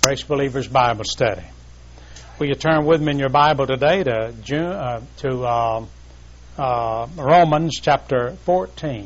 Grace Believers Bible Study. Will you turn with me in your Bible today to Romans chapter 14.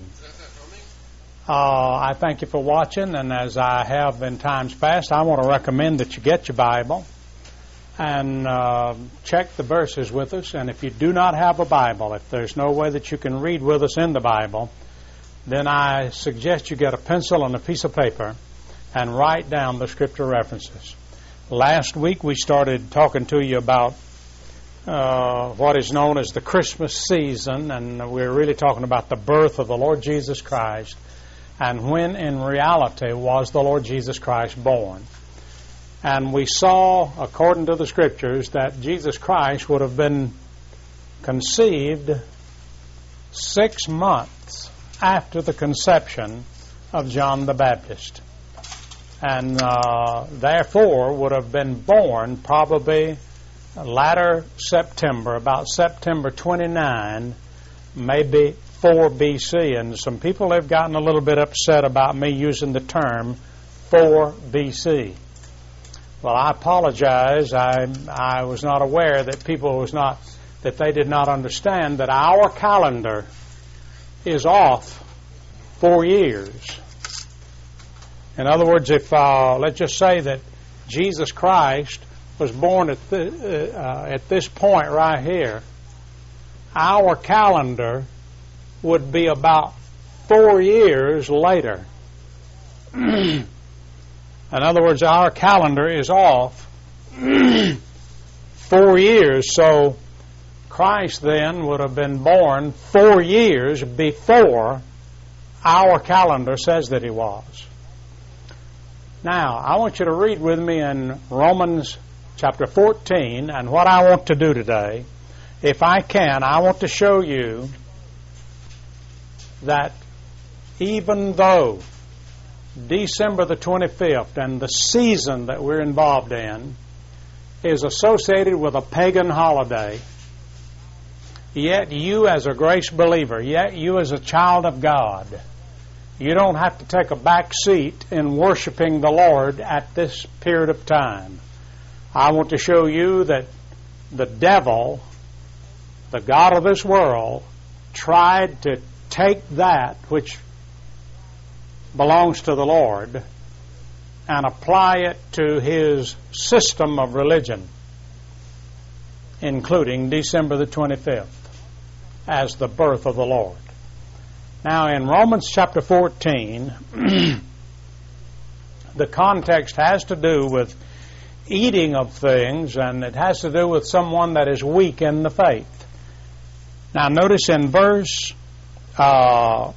I thank you for watching, and as I have in times past, I want to recommend that you get your Bible and check the verses with us. And if you do not have a Bible, if there's no way that you can read with us in the Bible, then I suggest you get a pencil and a piece of paper and write down the scripture references. Last week we started talking to you about what is known as the Christmas season, and we're really talking about the birth of the Lord Jesus Christ and when in reality was the Lord Jesus Christ born. And we saw, according to the scriptures, that Jesus Christ would have been conceived 6 months after the conception of John the Baptist, and therefore would have been born probably latter September, about September 29, maybe 4 B.C. And some people have gotten a little bit upset about me using the term 4 B.C. Well, I apologize. I was not aware that that they did not understand that our calendar is off 4 years. In other words, if let's just say that Jesus Christ was born at this point right here, our calendar would be about 4 years later. In other words, our calendar is off 4 years. So Christ then would have been born 4 years before our calendar says that he was. Now, I want you to read with me in Romans chapter 14, and what I want to do today, if I can, I want to show you that even though December the 25th and the season that we're involved in is associated with a pagan holiday, yet you as a grace believer, yet you as a child of God, you don't have to take a back seat in worshiping the Lord at this period of time. I want to show you that the devil, the god of this world, tried to take that which belongs to the Lord and apply it to his system of religion, including December the 25th as the birth of the Lord. Now, in Romans chapter 14, the context has to do with eating of things, and it has to do with someone that is weak in the faith. Now, notice in verse 5,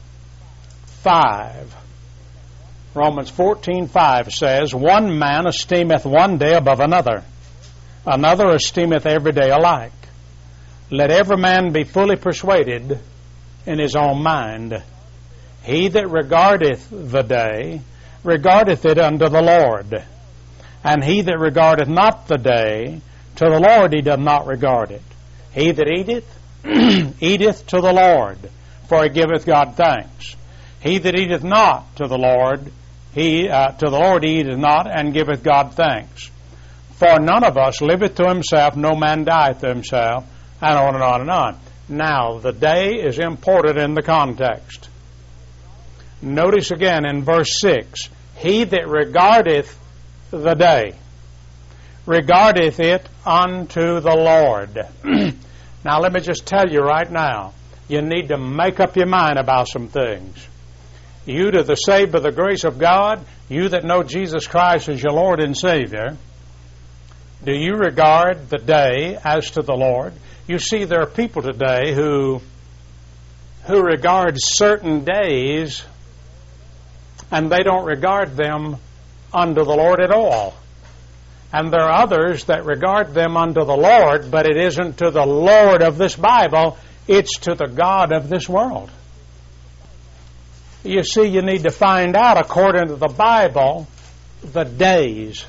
Romans 14:5 says, "One man esteemeth one day above another, another esteemeth every day alike. Let every man be fully persuaded in his own mind. He that regardeth the day, regardeth it unto the Lord. And he that regardeth not the day, to the Lord he doth not regard it. He that eateth, eateth to the Lord, for he giveth God thanks. He that eateth not to the Lord, he eateth not, and giveth God thanks. For none of us liveth to himself, no man dieth to himself," and on and on and on. Now, the day is imported in the context. Notice again in verse 6, "He that regardeth the day, regardeth it unto the Lord." Now, let me just tell you right now, you need to make up your mind about some things. You that are saved by the grace of God, you that know Jesus Christ as your Lord and Savior, do you regard the day as to the Lord? You see, there are people today who regard certain days and they don't regard them unto the Lord at all. And there are others that regard them unto the Lord, but it isn't to the Lord of this Bible, it's to the God of this world. You see, you need to find out, according to the Bible, the days.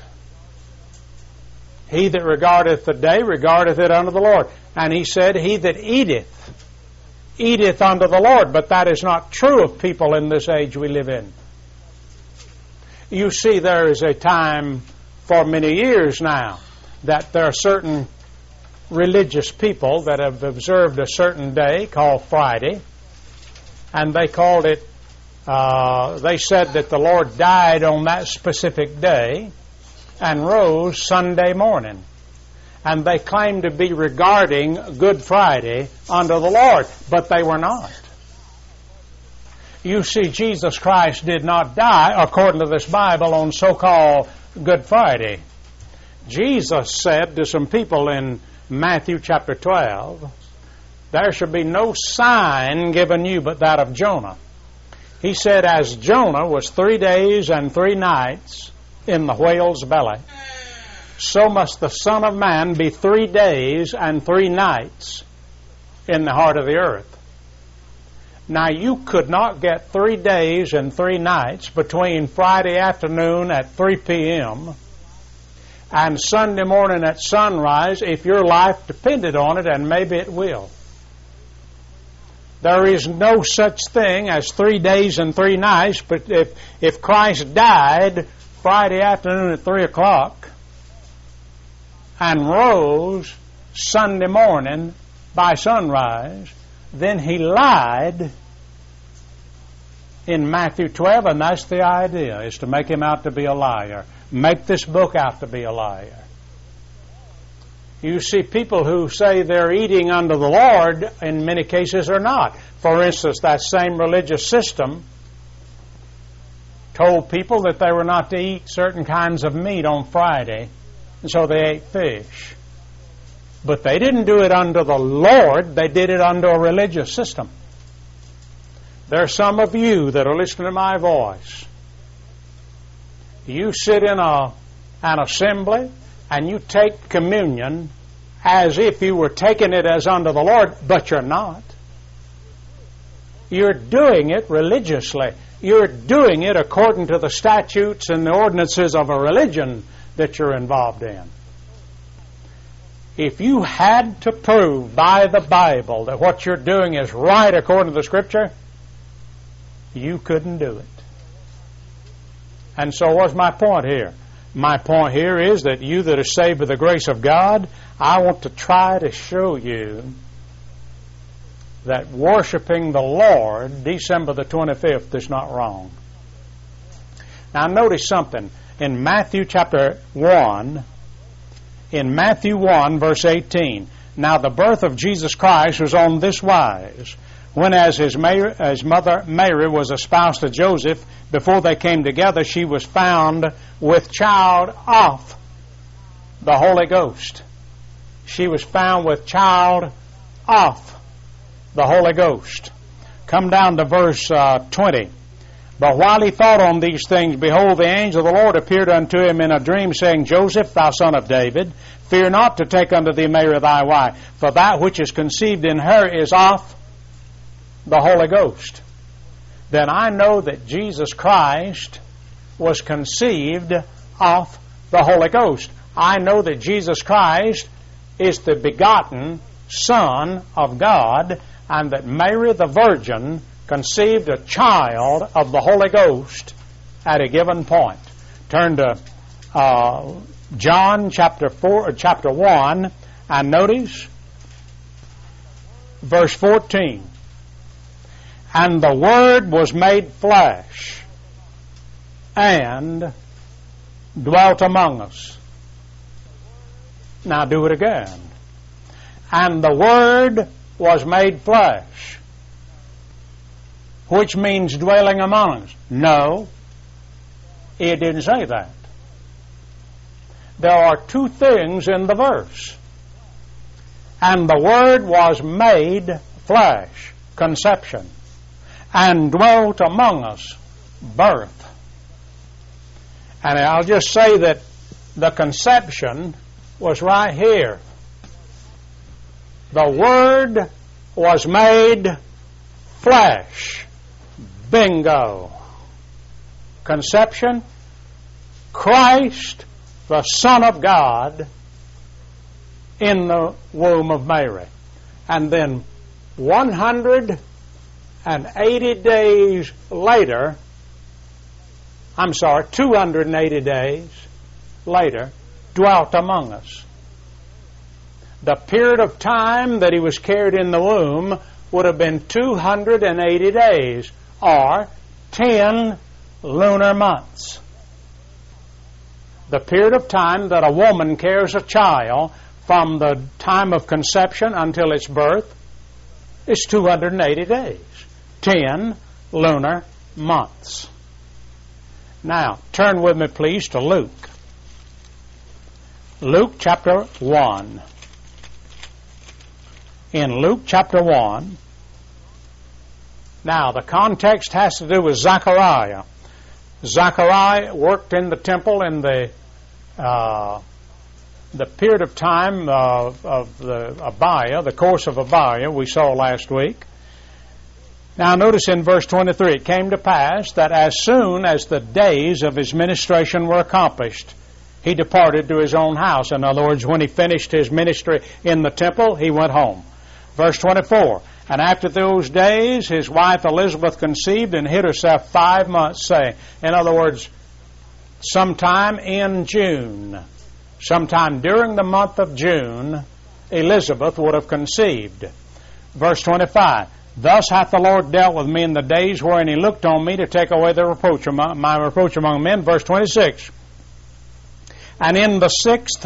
He that regardeth the day, regardeth it unto the Lord. And he said, he that eateth, eateth unto the Lord. But that is not true of people in this age we live in. You see, there is a time for many years now that there are certain religious people that have observed a certain day called Friday, and they called it, they said that the Lord died on that specific day and rose Sunday morning. And they claimed to be regarding Good Friday under the Lord, but they were not. You see, Jesus Christ did not die, according to this Bible, on so-called Good Friday. Jesus said to some people in Matthew chapter 12, there shall be no sign given you but that of Jonah. He said, as Jonah was 3 days and 3 nights in the whale's belly, so must the Son of Man be 3 days and 3 nights in the heart of the earth. Now, you could not get 3 days and 3 nights between Friday afternoon at 3 p.m. and Sunday morning at sunrise if your life depended on it, and maybe it will. There is no such thing as 3 days and 3 nights, but if Christ died Friday afternoon at 3 o'clock and rose Sunday morning by sunrise, then he lied in Matthew 12, and that's the idea, is to make him out to be a liar. Make this book out to be a liar. You see, people who say they're eating under the Lord, in many cases are not. For instance, that same religious system told people that they were not to eat certain kinds of meat on Friday, and so they ate fish. But they didn't do it under the Lord, they did it under a religious system. There are some of you that are listening to my voice. You sit in an assembly and you take communion as if you were taking it as under the Lord, but you're not. You're doing it religiously. You're doing it according to the statutes and the ordinances of a religion that you're involved in. If you had to prove by the Bible that what you're doing is right according to the Scripture, you couldn't do it. And so what's my point here? My point here is that you that are saved by the grace of God, I want to try to show you that worshiping the Lord December the 25th is not wrong. Now notice something. In Matthew chapter 1, in Matthew 1 verse 18, now the birth of Jesus Christ was on this wise. When as his mother Mary was espoused to Joseph, before they came together, she was found with child of the Holy Ghost. She was found with child of the Holy Ghost. Come down to verse 20. But while he thought on these things, behold, the angel of the Lord appeared unto him in a dream, saying, Joseph, thou son of David, fear not to take unto thee Mary thy wife, for that which is conceived in her is of the Holy Ghost. Then I know that Jesus Christ was conceived of the Holy Ghost. I know that Jesus Christ is the begotten Son of God, and that Mary the Virgin conceived a child of the Holy Ghost at a given point. Turn to John chapter 1, and notice verse 14. And the Word was made flesh and dwelt among us. Now do it again. And the Word was made flesh, which means dwelling among us. No, it didn't say that. There are two things in the verse. And the Word was made flesh, conception, and dwelt among us, birth. And I'll just say that the conception was right here. The Word was made flesh. Bingo. Conception, Christ, the Son of God, in the womb of Mary. And then 280 days later, later, dwelt among us. The period of time that he was carried in the womb would have been 280 days, or 10 lunar months. The period of time that a woman carries a child from the time of conception until its birth is 280 days, 10 lunar months. Now, turn with me, please, to Luke. Luke chapter 1. In Luke chapter 1, now the context has to do with Zechariah. Zechariah worked in the temple in the period of time of the Abia, the course of Abia we saw last week. Now notice in verse 23, it came to pass that as soon as the days of his ministration were accomplished, he departed to his own house. In other words, when he finished his ministry in the temple, he went home. Verse 24, and after those days his wife Elizabeth conceived and hid herself 5 months, saying, in other words, sometime in June, sometime during the month of June, Elizabeth would have conceived. Verse 25, thus hath the Lord dealt with me in the days wherein he looked on me to take away the reproach my reproach among men. Verse 26, and in the 6th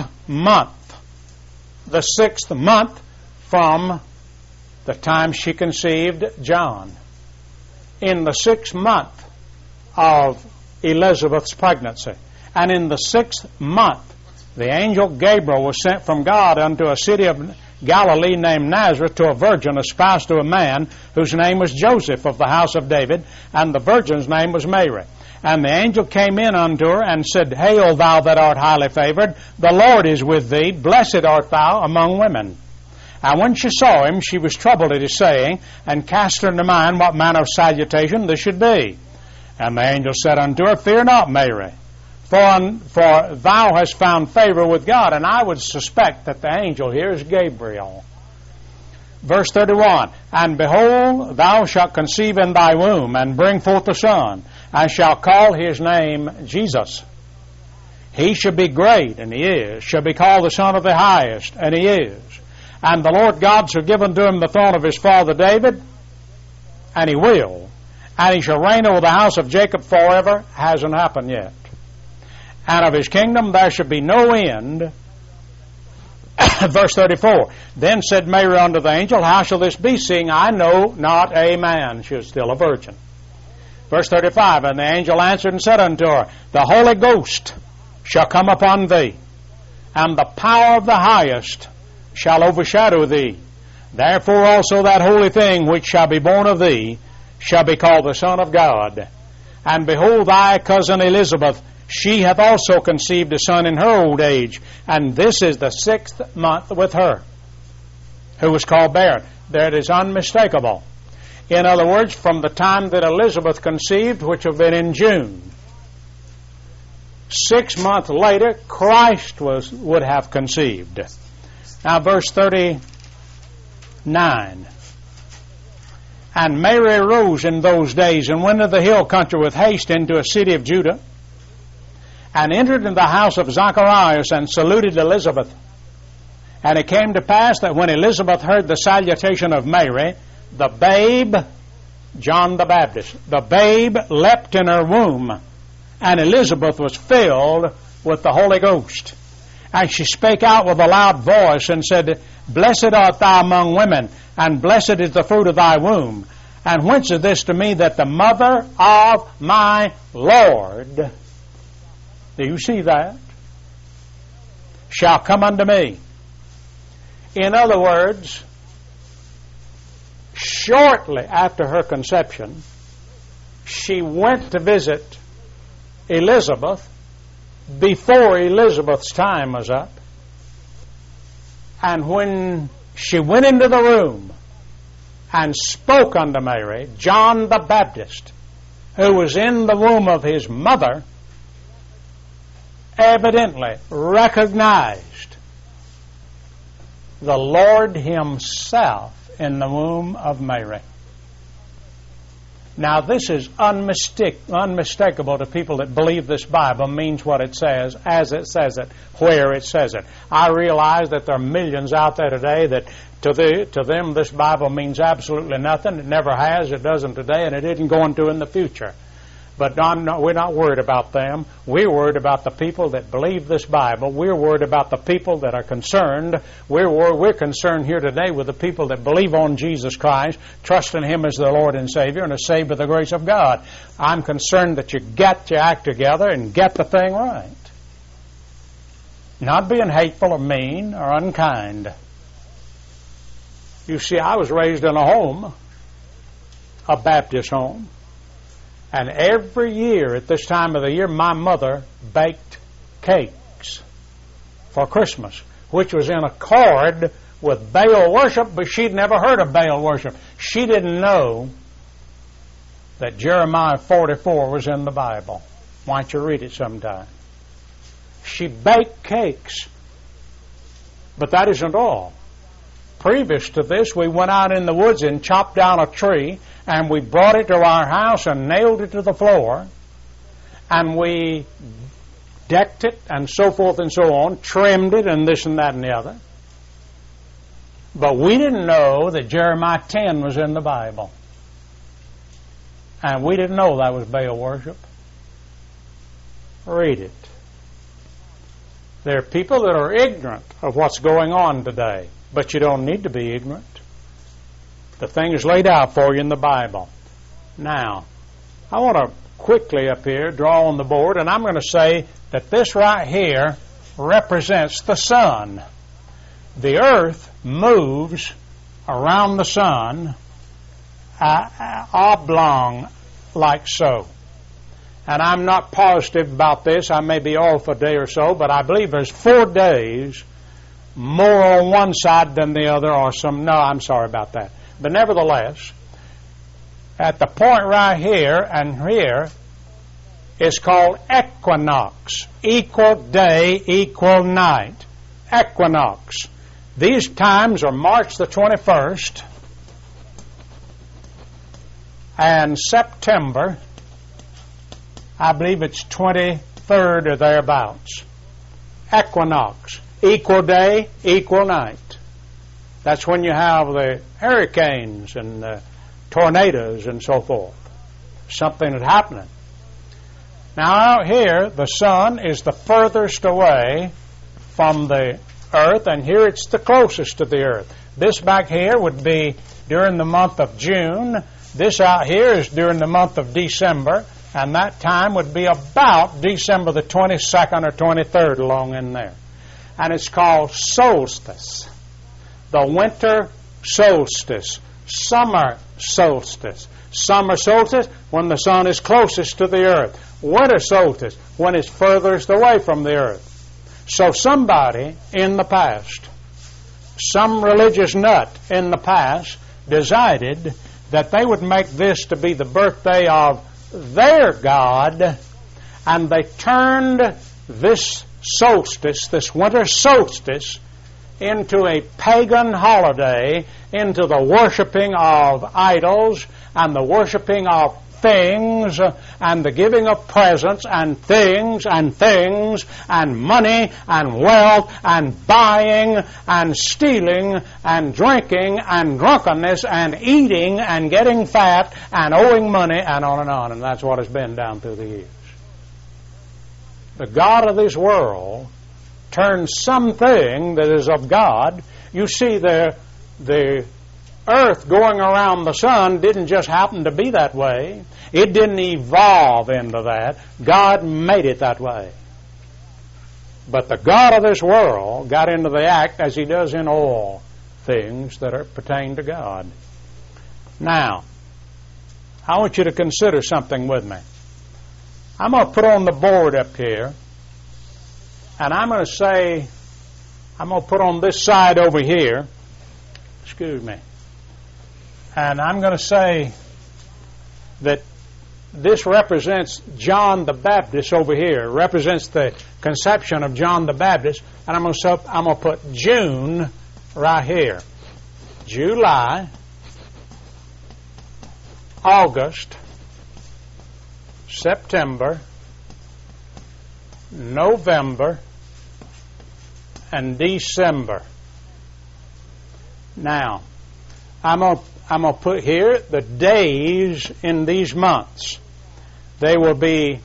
month from the time she conceived John, in the 6th month of Elizabeth's pregnancy, and in the 6th month, the angel Gabriel was sent from God unto a city of Galilee named Nazareth to a virgin espoused to a man whose name was Joseph of the house of David, and the virgin's name was Mary. And the angel came in unto her and said, Hail, thou that art highly favored, the Lord is with thee, blessed art thou among women. And when she saw him, she was troubled at his saying, and cast her into mind what manner of salutation this should be. And the angel said unto her, Fear not, Mary, for thou hast found favor with God. And I would suspect that the angel here is Gabriel. Verse 31, and behold, thou shalt conceive in thy womb, and bring forth a son, and shalt call his name Jesus. He shall be great, and he is, shall be called the Son of the Highest, and he is. And the Lord God shall give unto him the throne of his father David, and he will. And he shall reign over the house of Jacob forever. Hasn't happened yet. And of his kingdom there shall be no end. Verse 34, then said Mary unto the angel, How shall this be, seeing I know not a man? She is still a virgin. Verse 35, and the angel answered and said unto her, The Holy Ghost shall come upon thee, and the power of the highest shall overshadow thee. Therefore also that holy thing which shall be born of thee shall be called the Son of God. And behold, thy cousin Elizabeth, she hath also conceived a son in her old age, and this is the 6th month with her, who was called barren. That is unmistakable. In other words, from the time that Elizabeth conceived, which would have been in June, 6 months later, Christ would have conceived. Now, verse 39. And Mary arose in those days and went into the hill country with haste into a city of Judah, and entered into the house of Zacharias and saluted Elizabeth. And it came to pass that when Elizabeth heard the salutation of Mary, the babe, John the Baptist, the babe leapt in her womb, and Elizabeth was filled with the Holy Ghost. And she spake out with a loud voice and said, Blessed art thou among women, and blessed is the fruit of thy womb. And whence is this to me that the mother of my Lord, do you see that, shall come unto me? In other words, shortly after her conception, she went to visit Elizabeth before Elizabeth's time was up. And when she went into the room and spoke unto Mary, John the Baptist, who was in the womb of his mother, evidently recognized the Lord himself in the womb of Mary. Now, this is unmistakable to people that believe this Bible means what it says, as it says it, where it says it. I realize that there are millions out there today that to them this Bible means absolutely nothing. It never has, it doesn't today, and it isn't going to in the future. But we're not worried about them. We're worried about the people that believe this Bible. We're worried about the people that are concerned. We're concerned here today with the people that believe on Jesus Christ, trust in Him as their Lord and Savior, and are saved by the grace of God. I'm concerned that you get your act together and get the thing right. Not being hateful or mean or unkind. You see, I was raised in a home, a Baptist home. And every year at this time of the year, my mother baked cakes for Christmas, which was in accord with Baal worship, but she'd never heard of Baal worship. She didn't know that Jeremiah 44 was in the Bible. Why don't you read it sometime? She baked cakes. But that isn't all. Previous to this, we went out in the woods and chopped down a tree, and we brought it to our house and nailed it to the floor, and we decked it and so forth and so on, trimmed it and this and that and the other. But we didn't know that Jeremiah 10 was in the Bible. And we didn't know that was Baal worship. Read it. There are people that are ignorant of what's going on today. But you don't need to be ignorant. The thing is laid out for you in the Bible. Now, I want to quickly up here draw on the board, and I'm going to say that this right here represents the sun. The earth moves around the sun oblong like so. And I'm not positive about this. I may be off a day or so, but I believe there's 4 days more on one side than the other, or some. No, I'm sorry about that. But nevertheless, at the point right here and here is called equinox. Equal day, equal night. Equinox. These times are March the 21st and September, I believe it's 23rd or thereabouts. Equinox. Equal day, equal night. That's when you have the hurricanes and the tornadoes and so forth. Something is happening. Now out here, the sun is the furthest away from the earth, and here it's the closest to the earth. This back here would be during the month of June. This out here is during the month of December, and that time would be about December the 22nd or 23rd along in there. And it's called solstice. The winter solstice. Summer solstice. Summer solstice when the sun is closest to the earth. Winter solstice when it's furthest away from the earth. So somebody in the past, some religious nut in the past, decided that they would make this to be the birthday of their God, and they turned this solstice, this winter solstice, into a pagan holiday, into the worshiping of idols and the worshiping of things and the giving of presents and things and money and wealth and buying and stealing and drinking and drunkenness and eating and getting fat and owing money and on and on. And that's what it's been down through the years. The God of this world turns something that is of God. You see, the earth going around the sun didn't just happen to be that way. It didn't evolve into that. God made it that way. But the God of this world got into the act as He does in all things that pertain to God. Now, I want you to consider something with me. I'm going to put on the board up here, and I'm going to say, I'm going to put on this side over here, excuse me, and I'm going to say that this represents John the Baptist over here, represents the conception of John the Baptist, and I'm going to put June right here. July, August, September, November, and December. Now, I'm going to put here the days in these months. They will be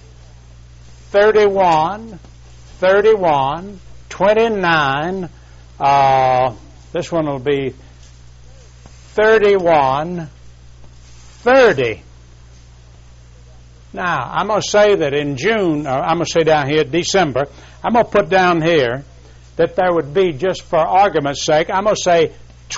31, 29. This one will be 31, 30. Now, I'm going to say that in June, I'm going to say down here, December, I'm going to put down here that there would be, just for argument's sake, I'm going to say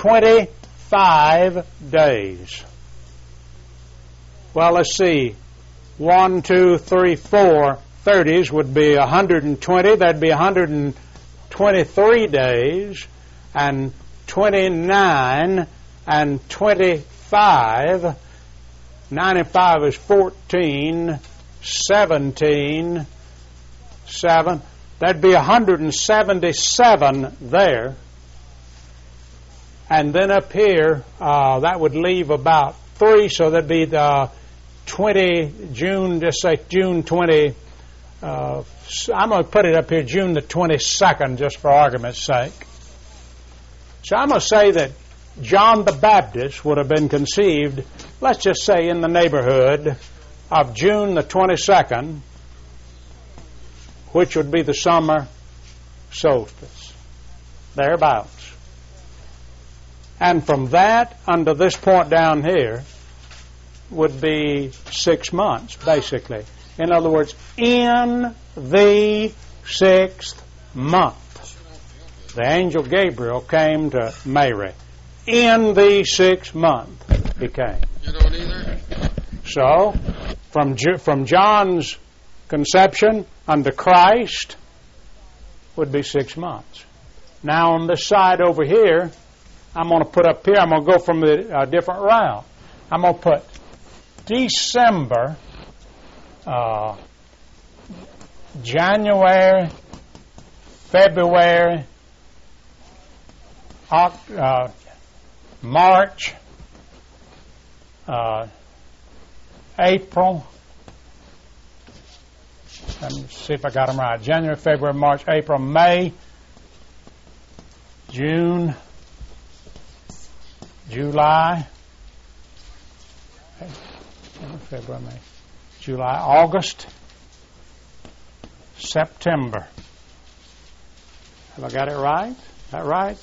25 days. Well, let's see. 1, 2, 3, 4 30s would be 120. That'd be 123 days. And 29 and 25. 95 is 14. 17. 7. That'd be 177 there. And then up here, that would leave about 3, so that'd be the 20, June, just say June 20. I'm going to put it up here, June the 22nd, just for argument's sake. So I'm going to say that John the Baptist would have been conceived, let's just say in the neighborhood of June the 22nd, which would be the summer solstice, thereabouts. And from that unto this point down here would be 6 months, basically. In other words, in the 6th month, the angel Gabriel came to Mary. In the 6th month, he came. You don't either? So, from John's conception unto Christ would be 6 months. Now, on this side over here, I'm going to put up here, I'm going to go from a different route. I'm going to put December, January, February, March, April. Let me see if I got them right. January, February, March, April, May, June, July, February, May, July, August, September. Have I got it right? Is that right?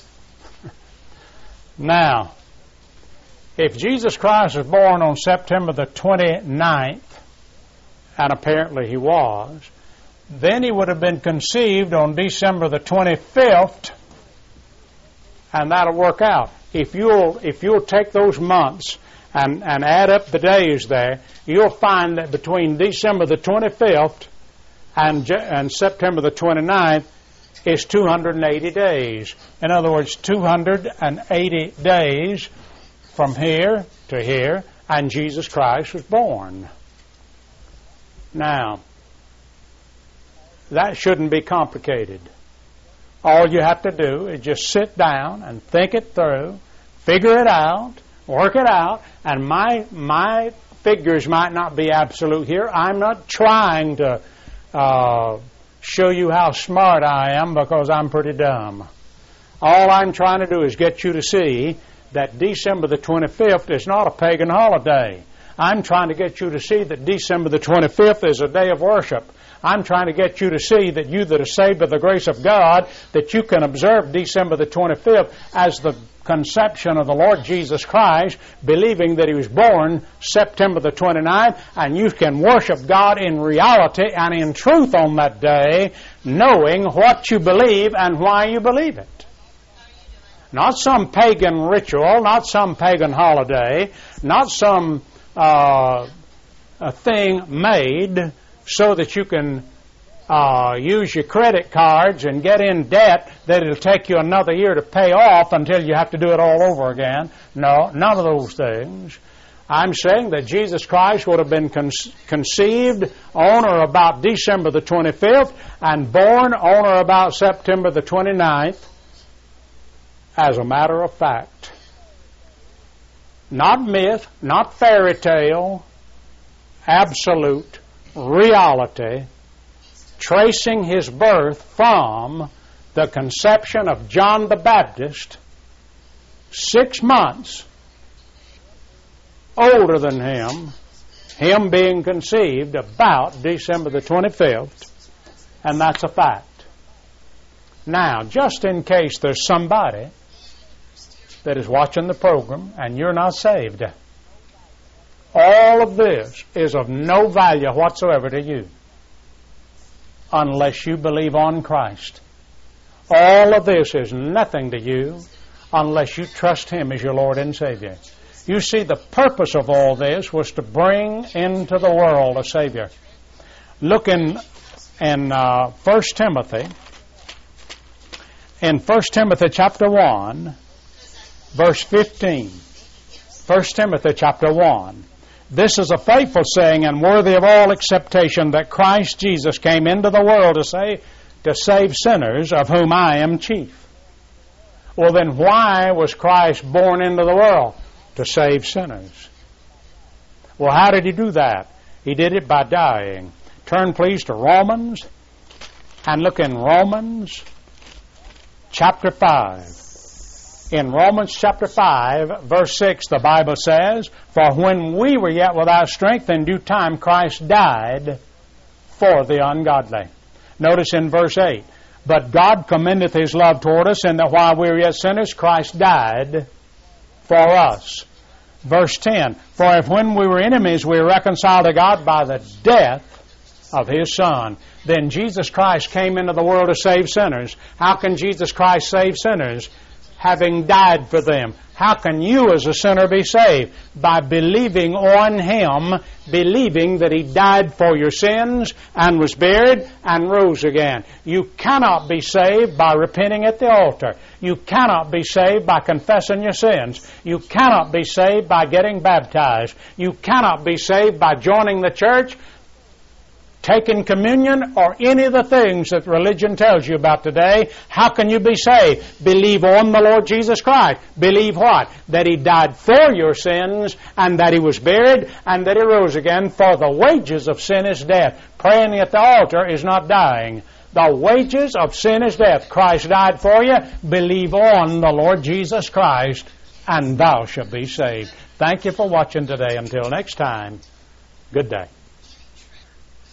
Now, if Jesus Christ was born on September the 29th, and apparently he was, then he would have been conceived on December the 25th, and that'll work out. If you'll take those months and add up the days there, you'll find that between December the 25th and September the 29th is 280 days. In other words, 280 days from here to here, and Jesus Christ was born. Now, that shouldn't be complicated. All you have to do is just sit down and think it through, figure it out, work it out, and my figures might not be absolute here. I'm not trying to show you how smart I am, because I'm pretty dumb. All I'm trying to do is get you to see that December the 25th is not a pagan holiday. I'm trying to get you to see that December the 25th is a day of worship. I'm trying to get you to see that you that are saved by the grace of God, that you can observe December the 25th as the conception of the Lord Jesus Christ, believing that he was born September the 29th, and you can worship God in reality and in truth on that day, knowing what you believe and why you believe it. Not some pagan ritual, not some pagan holiday, not some thing made so that you can use your credit cards and get in debt that it'll take you another year to pay off until you have to do it all over again. No, none of those things. I'm saying that Jesus Christ would have been conceived on or about December the 25th and born on or about September the 29th as a matter of fact. Not myth, not fairy tale, absolute reality, tracing his birth from the conception of John the Baptist, 6 months older than him being conceived about December the 25th, and that's a fact. Now, just in case there's somebody that is watching the program and you're not saved, all of this is of no value whatsoever to you unless you believe on Christ. All of this is nothing to you unless you trust Him as your Lord and Savior. You see, the purpose of all this was to bring into the world a Savior. Look in 1 Timothy. In 1 Timothy chapter 1, verse 15. 1 Timothy chapter 1. This is a faithful saying and worthy of all acceptation, that Christ Jesus came into the world to save sinners, of whom I am chief. Well, then why was Christ born into the world? To save sinners. Well, how did He do that? He did it by dying. Turn, please, to Romans, and look in Romans chapter 5. In Romans chapter 5, verse 6, the Bible says, "For when we were yet without strength, in due time Christ died for the ungodly." Notice in verse 8, "But God commendeth His love toward us, in that while we were yet sinners, Christ died for us." Verse 10, "For if when we were enemies we were reconciled to God by the death of His Son." Then Jesus Christ came into the world to save sinners. How can Jesus Christ save sinners? Having died for them. How can you as a sinner be saved? By believing on Him, believing that He died for your sins and was buried and rose again. You cannot be saved by repenting at the altar. You cannot be saved by confessing your sins. You cannot be saved by getting baptized. You cannot be saved by joining the church, taking communion, or any of the things that religion tells you about today. How can you be saved? Believe on the Lord Jesus Christ. Believe what? That He died for your sins, and that He was buried, and that He rose again. For the wages of sin is death. Praying at the altar is not dying. The wages of sin is death. Christ died for you. Believe on the Lord Jesus Christ, and thou shalt be saved. Thank you for watching today. Until next time, good day.